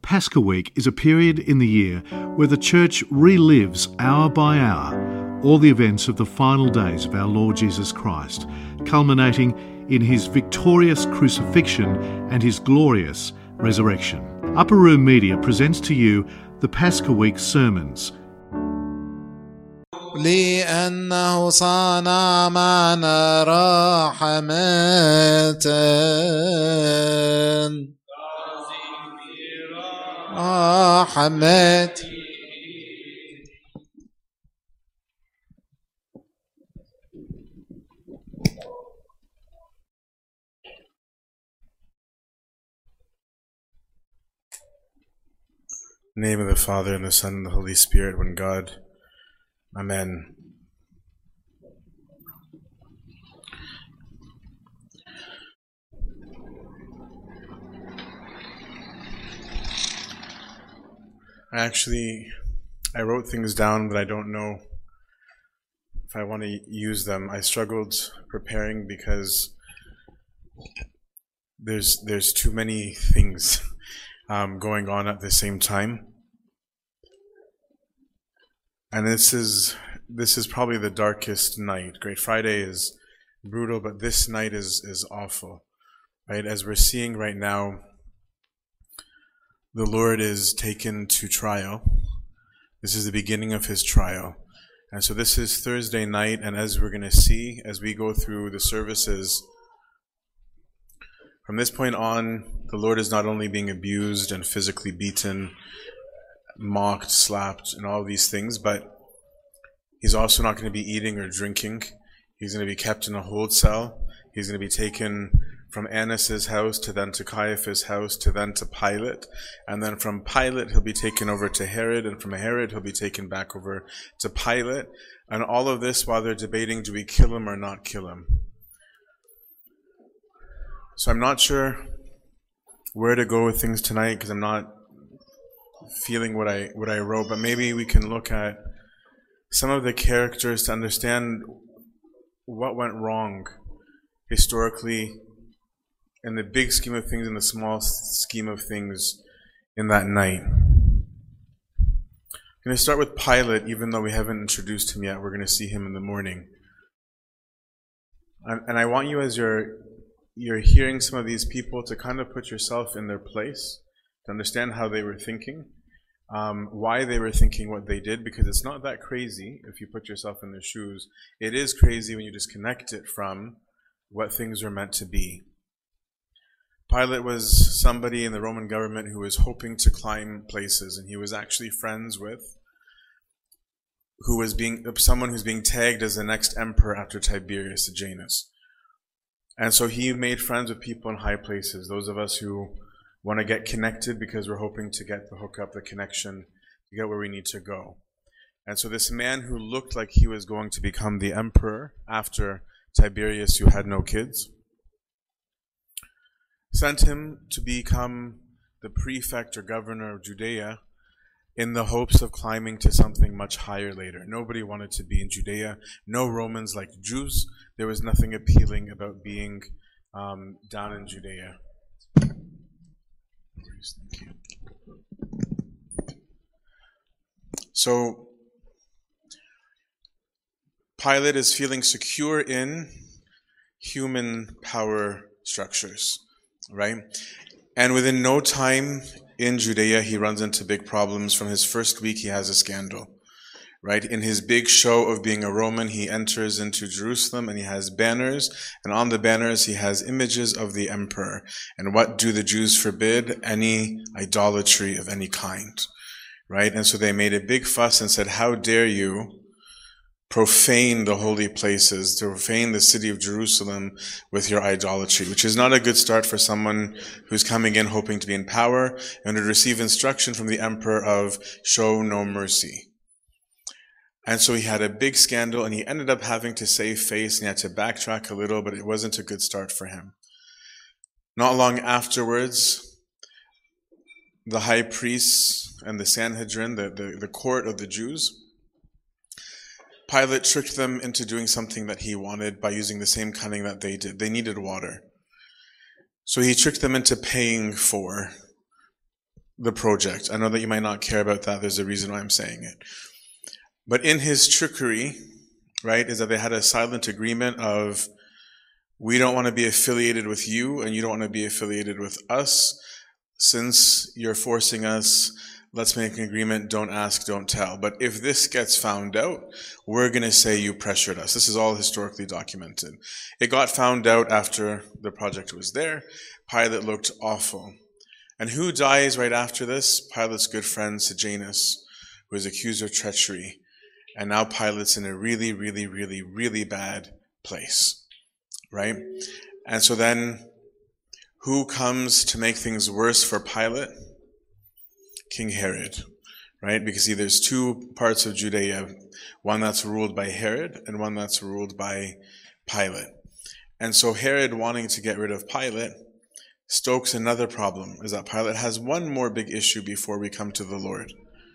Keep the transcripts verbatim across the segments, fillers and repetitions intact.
Paschal Week is a period in the year where the Church relives hour by hour all the events of the final days of our Lord Jesus Christ, culminating in his victorious crucifixion and his glorious resurrection. Upper Room Media presents to you the Paschal Week sermons. لأنه صنع معنا رحمة رحمة In the name of the Father, and the Son, and the Holy Spirit, one God. Amen. Actually, I wrote things down, but I don't know if I want to use them. I struggled preparing because there's there's too many things um, going on at the same time. And this is this is probably the darkest night. Great Friday is brutal, but this night is is awful, right? As we're seeing right now, the Lord is taken to trial. This is the beginning of his trial. And so this is Thursday night, and as we're going to see, as we go through the services, from this point on, the Lord is not only being abused and physically beaten, mocked, slapped, and all these things, but he's also not going to be eating or drinking. He's going to be kept in a hold cell. He's going to be taken from Annas' house to then to Caiaphas' house to then to Pilate. And then from Pilate, he'll be taken over to Herod. And from Herod, he'll be taken back over to Pilate. And all of this while they're debating, do we kill him or not kill him? So I'm not sure where to go with things tonight because I'm not feeling what I what I wrote, but maybe we can look at some of the characters to understand what went wrong historically in the big scheme of things, in the small scheme of things in that night. I'm going to start with Pilate, even though we haven't introduced him yet. We're going to see him in the morning. And, and I want you, as you're you're hearing some of these people, to kind of put yourself in their place, to understand how they were thinking. Um, why they were thinking what they did, because it's not that crazy if you put yourself in their shoes. It is crazy when you disconnect it from what things are meant to be. Pilate was somebody in the Roman government who was hoping to climb places, and he was actually friends with who was being someone who's being tagged as the next emperor after Tiberius, Sejanus. And so he made friends with people in high places, those of us who want to get connected because we're hoping to get the hookup, the connection, to get where we need to go. And so this man who looked like he was going to become the emperor after Tiberius, who had no kids, sent him to become the prefect or governor of Judea in the hopes of climbing to something much higher later. Nobody wanted to be in Judea. No Romans liked Jews. There was nothing appealing about being um, down in Judea. Thank you. So Pilate is feeling secure in human power structures, right? And within no time in Judea, he runs into big problems. From his first week, he has a scandal, right? In his big show of being a Roman, he enters into Jerusalem and he has banners, and on the banners he has images of the emperor. And what do the Jews forbid? Any idolatry of any kind, right? And so they made a big fuss and said, how dare you profane the holy places, to profane the city of Jerusalem with your idolatry, which is not a good start for someone who's coming in hoping to be in power and to receive instruction from the emperor of show no mercy. And so he had a big scandal, and he ended up having to save face, and he had to backtrack a little, but it wasn't a good start for him. Not long afterwards, the high priests and the Sanhedrin, the, the, the court of the Jews, Pilate tricked them into doing something that he wanted by using the same cunning that they did. They needed water. So he tricked them into paying for the project. I know that you might not care about that. There's a reason why I'm saying it. But in his trickery, right, is that they had a silent agreement of, we don't want to be affiliated with you and you don't want to be affiliated with us. Since you're forcing us, let's make an agreement, don't ask, don't tell. But if this gets found out, we're going to say you pressured us. This is all historically documented. It got found out after the project was there. Pilate looked awful. And who dies right after this? Pilate's good friend Sejanus, who is accused of treachery. And now Pilate's in a really, really, really, really bad place, right? And so then, who comes to make things worse for Pilate? King Herod, right? Because see, there's two parts of Judea, one that's ruled by Herod and one that's ruled by Pilate. And so Herod, wanting to get rid of Pilate, stokes another problem, is that Pilate has one more big issue before we come to the Lord.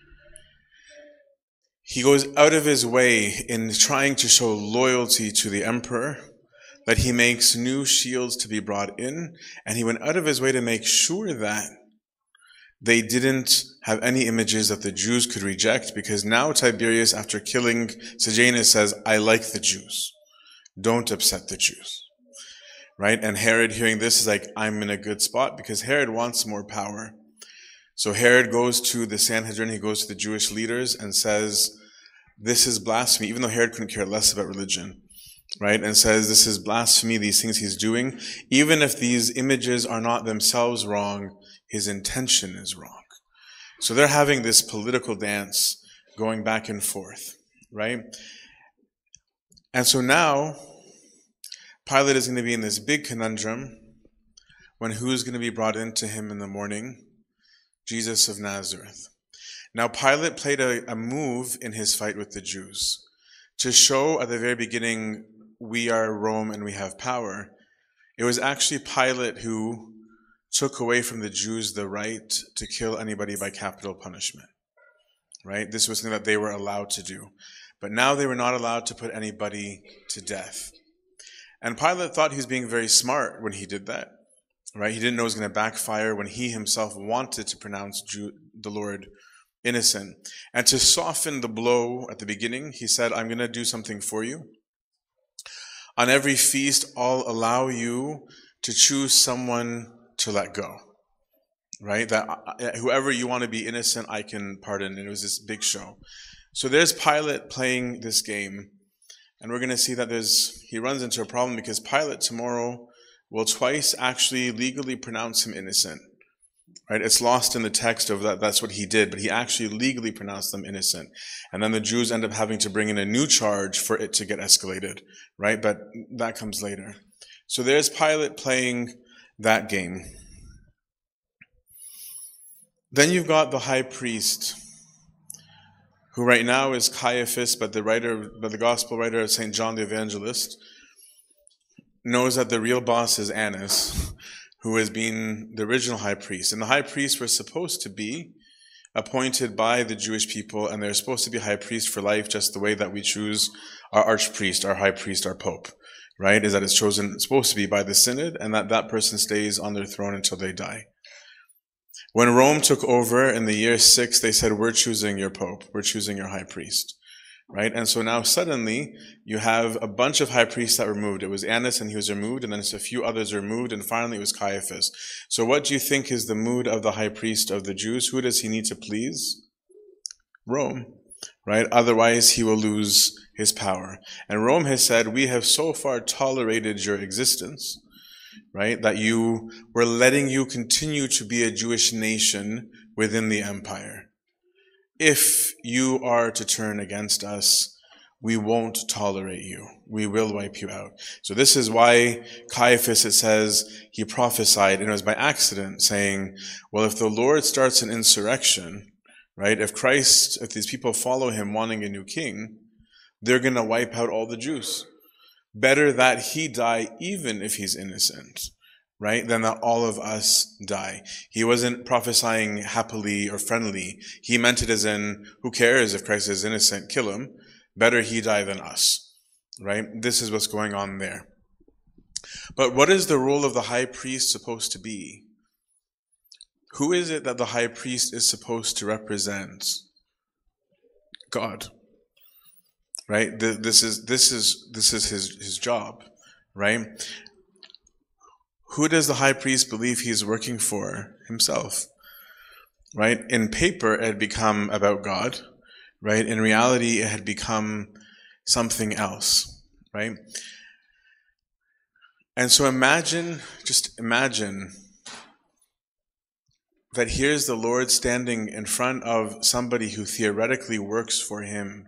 He goes out of his way in trying to show loyalty to the emperor, that he makes new shields to be brought in, and he went out of his way to make sure that they didn't have any images that the Jews could reject, because now Tiberius, after killing Sejanus, says, I like the Jews. Don't upset the Jews. Right? And Herod, hearing this, is like, I'm in a good spot, because Herod wants more power. So Herod goes to the Sanhedrin, he goes to the Jewish leaders and says, this is blasphemy, even though Herod couldn't care less about religion. Right? And says, this is blasphemy, these things he's doing. Even if these images are not themselves wrong, his intention is wrong. So they're having this political dance going back and forth, right? And so now, Pilate is going to be in this big conundrum when who's going to be brought into him in the morning? Jesus of Nazareth. Now, Pilate played a, a move in his fight with the Jews to show at the very beginning, we are Rome and we have power. It was actually Pilate who took away from the Jews the right to kill anybody by capital punishment, right? This was something that they were allowed to do. But now they were not allowed to put anybody to death. And Pilate thought he was being very smart when he did that, right? He didn't know it was going to backfire when he himself wanted to pronounce Jew, the Lord innocent. And to soften the blow at the beginning, he said, I'm going to do something for you. On every feast, I'll allow you to choose someone to let go, right? That whoever you want to be innocent, I can pardon. And it was this big show. So there's Pilate playing this game. And we're going to see that there's he runs into a problem, because Pilate tomorrow will twice actually legally pronounce him innocent. Right? It's lost in the text of that that's what he did, but he actually legally pronounced them innocent. And then the Jews end up having to bring in a new charge for it to get escalated. Right? But that comes later. So there's Pilate playing that game. Then you've got the high priest, who right now is Caiaphas, but the writer, but the gospel writer of Saint John the Evangelist knows that the real boss is Annas, who has been the original high priest. And the high priests were supposed to be appointed by the Jewish people, and they're supposed to be high priest for life, just the way that we choose our archpriest, our high priest, our pope, right? Is that it's chosen, it's supposed to be by the synod, and that that person stays on their throne until they die. When Rome took over in the year six, they said, we're choosing your pope, we're choosing your high priest, right? And so now suddenly you have a bunch of high priests that were removed. It was Annas and he was removed, and then a few others were removed, and finally it was Caiaphas. So what do you think is the mood of the high priest of the Jews? Who does he need to please? Rome, right? Otherwise he will lose his power. And Rome has said, we have so far tolerated your existence, right, that you we're letting you continue to be a Jewish nation within the empire. If you are to turn against us, we won't tolerate you. We will wipe you out. So this is why Caiaphas, it says, he prophesied, and it was by accident, saying, well, if the Lord starts an insurrection, right, if Christ, if these people follow him wanting a new king, they're going to wipe out all the Jews. Better that he die even if he's innocent, right, than that all of us die. He wasn't prophesying happily or friendly. He meant it as in, who cares if Christ is innocent? Kill him. Better he die than us, right? This is what's going on there. But what is the role of the high priest supposed to be? who is it that the high priest is supposed to represent? God. Right? This is this is this is his, his job, right? Who does the high priest believe he's working for? Himself. Right? In paper, it had become about God. Right? In reality, it had become something else. Right? And so imagine, just imagine that here's the Lord standing in front of somebody who theoretically works for him.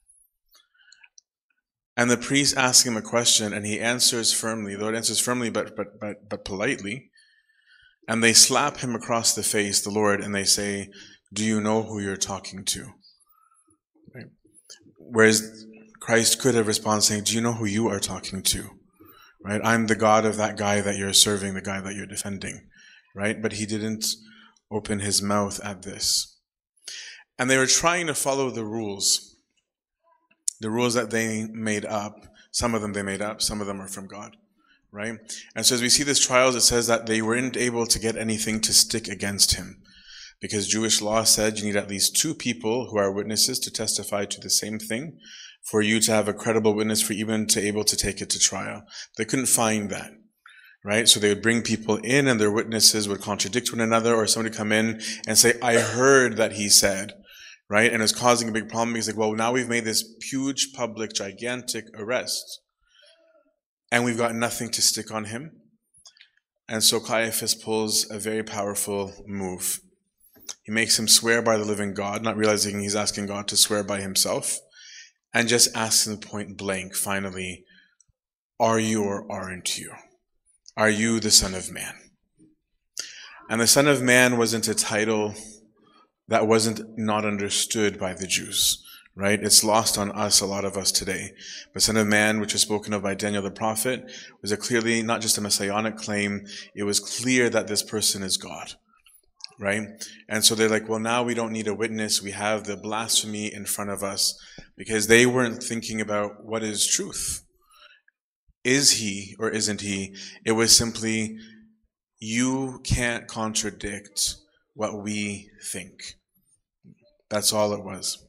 And the priest asks him a question, and he answers firmly. The Lord answers firmly, but but but but politely. And they slap him across the face, the Lord, and they say, "Do you know who you're talking to?" Right? Whereas Christ could have responded saying, "Do you know who you are talking to?" Right? I'm the God of that guy that you're serving, the guy that you're defending. Right? But he didn't open his mouth at this. And they were trying to follow the rules. The rules that they made up. Some of them they made up, some of them are from God. Right? And so as we see this trials, it says that they weren't able to get anything to stick against him. Because Jewish law said you need at least two people who are witnesses to testify to the same thing for you to have a credible witness for even to able to take it to trial. They couldn't find that. Right? So they would bring people in and their witnesses would contradict one another, or somebody come in and say, "I heard that he said," right? And it's causing a big problem because like, well, now we've made this huge, public, gigantic arrest and we've got nothing to stick on him. And so Caiaphas pulls a very powerful move. He makes him swear by the living God, not realizing he's asking God to swear by himself, and just asks him point blank, finally, "Are you or aren't you? Are you the Son of Man?" And the Son of Man wasn't a title that wasn't not understood by the Jews, right? It's lost on us, a lot of us today. But Son of Man, which was spoken of by Daniel the prophet, was a clearly not just a messianic claim. It was clear that this person is God, right? And so they're like, well, now we don't need a witness. We have the blasphemy in front of us, because they weren't thinking about what is truth. Is he or isn't he? It was simply, you can't contradict what we think. That's all it was.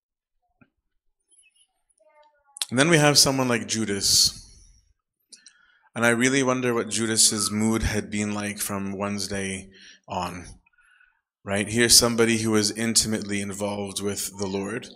And then we have someone like Judas. And I really wonder what Judas's mood had been like from Wednesday on. Right? Here's somebody who was intimately involved with the Lord,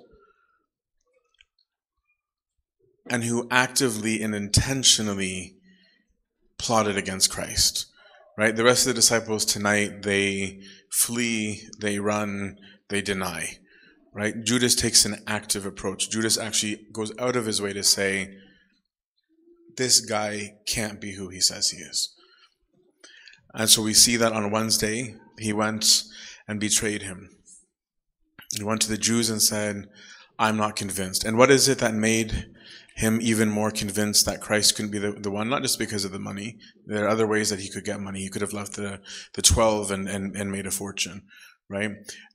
and who actively and intentionally plotted against Christ. Right? The rest of the disciples tonight, they flee, they run, they deny. Right? Judas takes an active approach. Judas actually goes out of his way to say, this guy can't be who he says he is. And so we see that on Wednesday, he went and betrayed him. He went to the Jews and said, I'm not convinced. And what is it that made him even more convinced that Christ couldn't be the, the one? Not just because of the money. There are other ways that he could get money. He could have left the, the twelve and, and, and made a fortune, right?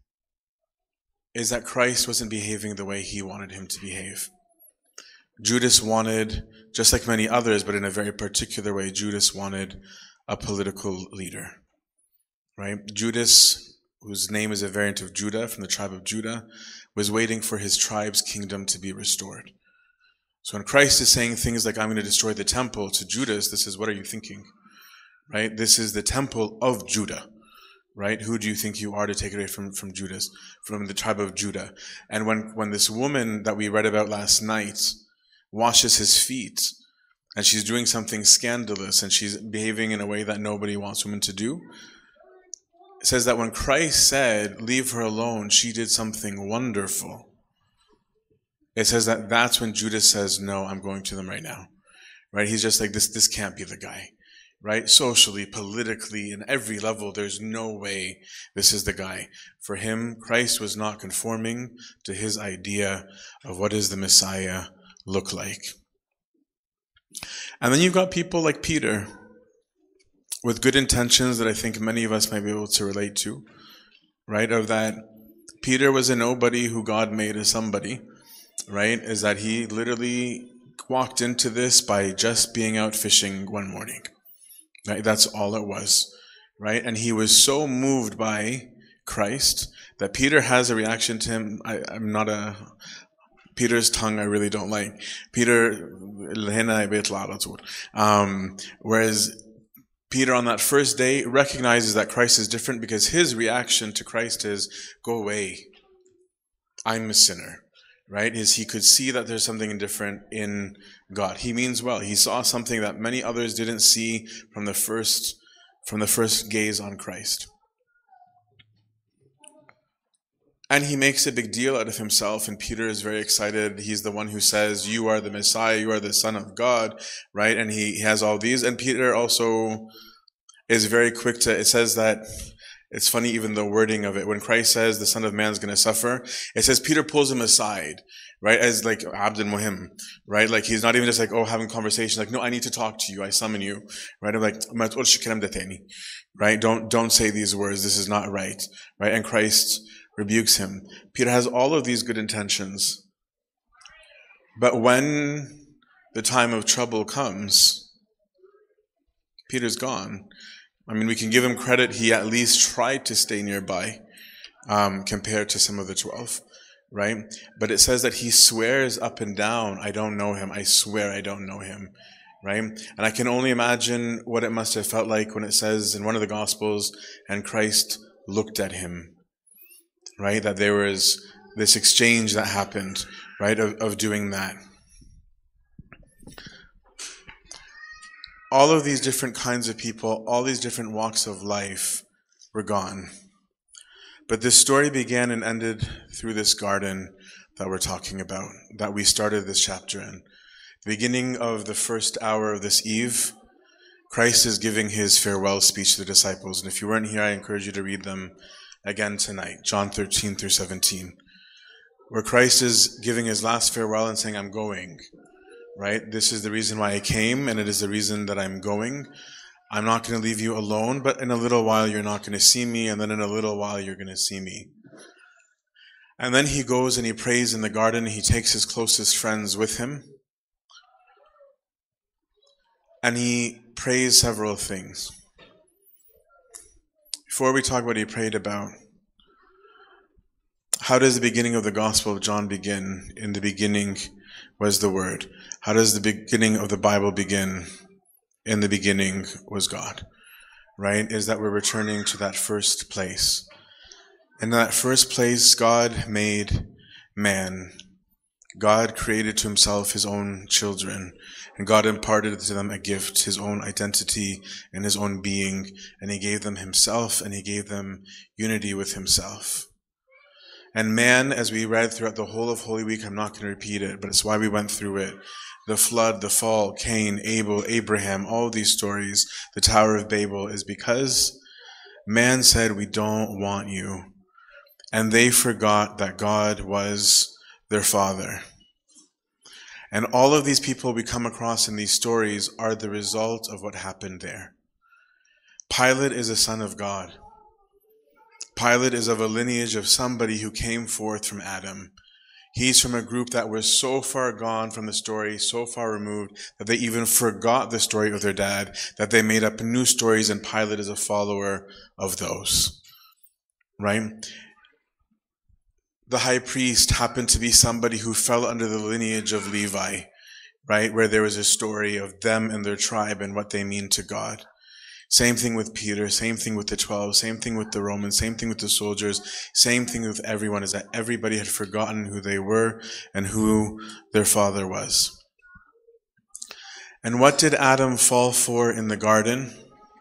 Is that Christ wasn't behaving the way he wanted him to behave. Judas wanted, just like many others, but in a very particular way, Judas wanted a political leader, right? Judas, whose name is a variant of Judah, from the tribe of Judah, was waiting for his tribe's kingdom to be restored. So when Christ is saying things like, I'm going to destroy the temple, to Judas, this is, what are you thinking? Right? This is the temple of Judah. Right? Who do you think you are to take it away from, from Judas, from the tribe of Judah? And when, when this woman that we read about last night washes his feet, and she's doing something scandalous, and she's behaving in a way that nobody wants women to do, it says that when Christ said, leave her alone, she did something wonderful. It says that that's when Judas says, no, I'm going to them right now. Right? He's just like, this, this can't be the guy. Right? Socially, politically, in every level, there's no way this is the guy. For him, Christ was not conforming to his idea of what does the Messiah look like. And then you've got people like Peter, with good intentions that I think many of us might be able to relate to, right? Of that, Peter was a nobody who God made a somebody, right? Is that he literally walked into this by just being out fishing one morning. Right? That's all it was. right? And he was so moved by Christ that Peter has a reaction to him. I, I'm not a... Peter's tongue I really don't like. Peter, um, whereas Peter on that first day recognizes that Christ is different because his reaction to Christ is, go away, I'm a sinner, right? Is he could see that there's something different in God. He means well. He saw something that many others didn't see from the first, from the first gaze on Christ. And he makes a big deal out of himself, and Peter is very excited. He's the one who says, you are the Messiah, you are the Son of God, right? And he, he has all these. And Peter also is very quick to, it says that, it's funny even the wording of it. When Christ says the Son of Man is going to suffer, it says Peter pulls him aside, right? As like Abd al-Muhim, right? Like he's not even just like, oh, having conversation. Like, no, I need to talk to you. I summon you, right? I'm like, right? Don't, don't say these words. This is not right, right? And Christ rebukes him. Peter has all of these good intentions. But when the time of trouble comes, Peter's gone. I mean, we can give him credit. He at least tried to stay nearby, um, compared to some of the twelve, right? But it says that he swears up and down, I don't know him. I swear I don't know him, right? And I can only imagine what it must have felt like when it says in one of the Gospels, and Christ looked at him. Right? That there was this exchange that happened, right? Of, of doing that. All of these different kinds of people, all these different walks of life were gone. But this story began and ended through this garden that we're talking about, that we started this chapter in. The beginning of the first hour of this eve, Christ is giving his farewell speech to the disciples. And if you weren't here, I encourage you to read them again tonight, John thirteen through seventeen, where Christ is giving his last farewell and saying, I'm going, right? This is the reason why I came, and it is the reason that I'm going. I'm not going to leave you alone, but in a little while you're not going to see me, and then in a little while you're going to see me. And then he goes and he prays in the garden. He takes his closest friends with him, and he prays several things. Before we talk about what he prayed about, how does the beginning of the Gospel of John begin? In the beginning was the Word. How does the beginning of the Bible begin? In the beginning was God, right? Is that we're returning to that first place. In that first place, God made man. God created to himself his own children, and God imparted to them a gift, his own identity and his own being, and he gave them himself, and he gave them unity with himself. And man, as we read throughout the whole of Holy Week, I'm not going to repeat it, but it's why we went through it. The flood, the fall, Cain, Abel, Abraham, all these stories, the Tower of Babel, is because man said, we don't want you. And they forgot that God was their father. And all of these people we come across in these stories are the result of what happened there. Pilate is a son of God. Pilate is of a lineage of somebody who came forth from Adam. He's from a group that was so far gone from the story, so far removed, that they even forgot the story of their dad, that they made up new stories, and Pilate is a follower of those. Right? The high priest happened to be somebody who fell under the lineage of Levi, right? Where there was a story of them and their tribe and what they mean to God. Same thing with Peter, same thing with the twelve, same thing with the Romans, same thing with the soldiers, same thing with everyone, is that everybody had forgotten who they were and who their father was. And what did Adam fall for in the garden?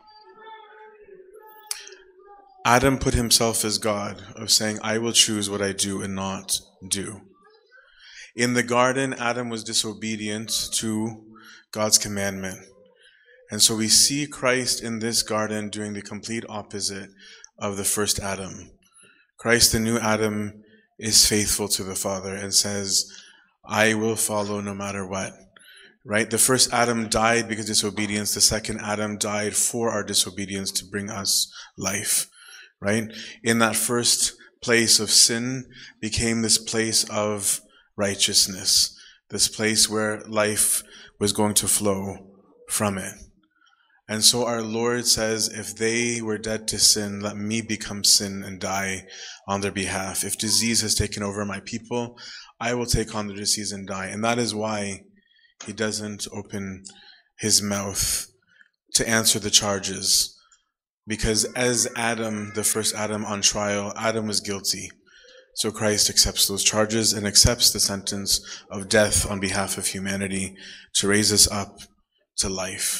Adam put himself as God, of saying, I will choose what I do and not do. In the garden, Adam was disobedient to God's commandment. And so we see Christ in this garden doing the complete opposite of the first Adam. Christ, the new Adam, is faithful to the Father and says, I will follow no matter what. Right? The first Adam died because of disobedience. The second Adam died for our disobedience to bring us life. Right? In that first place of sin became this place of righteousness, this place where life was going to flow from it. And so our Lord says, if they were dead to sin, let me become sin and die on their behalf. If disease has taken over my people, I will take on the disease and die. And that is why he doesn't open his mouth to answer the charges. Because as Adam, the first Adam on trial, Adam was guilty. So Christ accepts those charges and accepts the sentence of death on behalf of humanity to raise us up to life.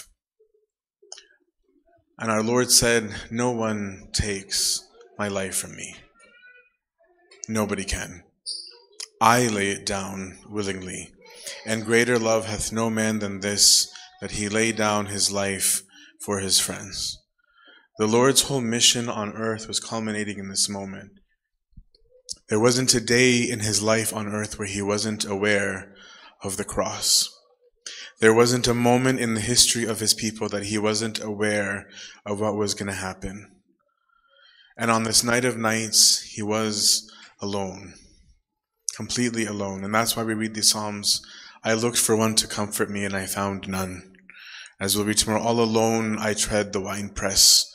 And our Lord said, no one takes my life from me. Nobody can. I lay it down willingly. And greater love hath no man than this, that he lay down his life for his friends. The Lord's whole mission on earth was culminating in this moment. There wasn't a day in his life on earth where he wasn't aware of the cross. There wasn't a moment in the history of his people that he wasn't aware of what was going to happen. And on this night of nights, he was alone, completely alone. And that's why we read the Psalms. I looked for one to comfort me, and I found none. As we'll read tomorrow, all alone I tread the winepress.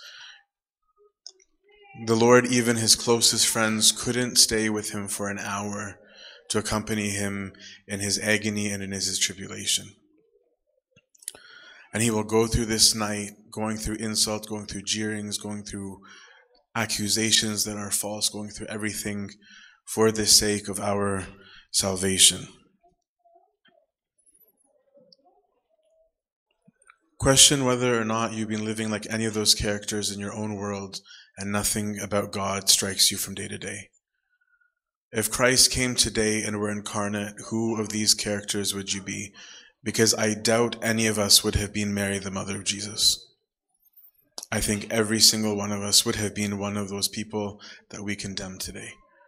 The Lord, even his closest friends, couldn't stay with him for an hour to accompany him in his agony and in his tribulation. And he will go through this night, going through insult, going through jeerings, going through accusations that are false, going through everything for the sake of our salvation. Question whether or not you've been living like any of those characters in your own world and nothing about God strikes you from day to day. If Christ came today and were incarnate, who of these characters would you be? Because I doubt any of us would have been Mary, the mother of Jesus. I think every single one of us would have been one of those people that we condemn today.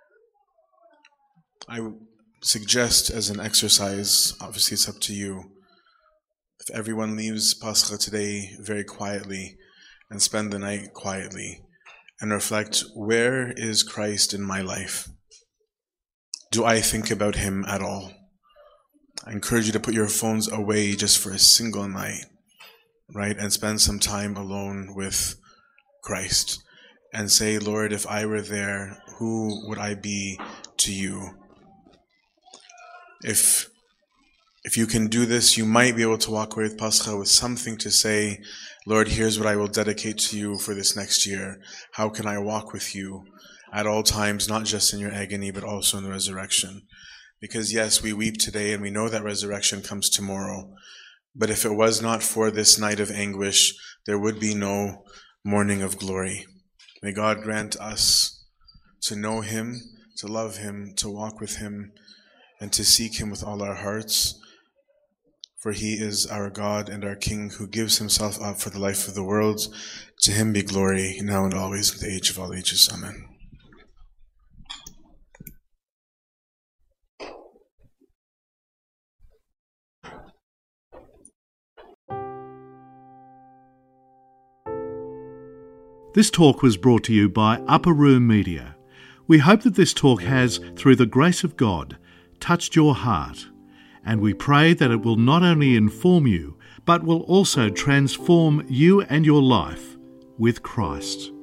I would suggest as an exercise, obviously it's up to you, if everyone leaves Pascha today very quietly and spend the night quietly and reflect, where is Christ in my life? Do I think about him at all? I encourage you to put your phones away just for a single night, right? And spend some time alone with Christ and say, Lord, if I were there, who would I be to you? If if you can do this, you might be able to walk away with Pascha with something to say, Lord, here's what I will dedicate to you for this next year. How can I walk with you at all times, not just in your agony, but also in the resurrection? Because yes, we weep today and we know that resurrection comes tomorrow. But if it was not for this night of anguish, there would be no morning of glory. May God grant us to know him, to love him, to walk with him, and to seek him with all our hearts. For he is our God and our King who gives himself up for the life of the world. To him be glory, now and always, in the age of all ages. Amen. This talk was brought to you by Upper Room Media. We hope that this talk has, through the grace of God, touched your heart, and we pray that it will not only inform you, but will also transform you and your life with Christ.